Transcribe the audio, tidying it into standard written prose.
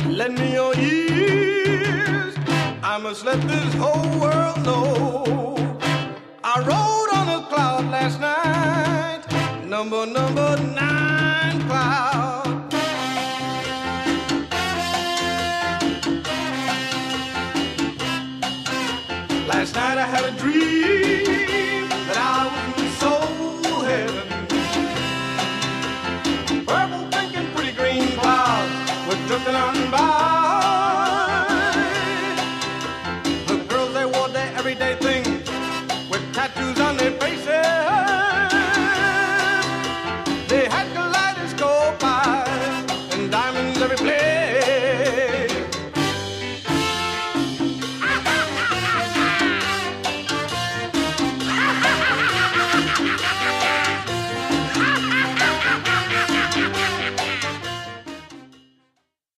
Lend me your ears. I must let this whole world know. I rode on a cloud last night, number 9 cloud. Last night I had a dream.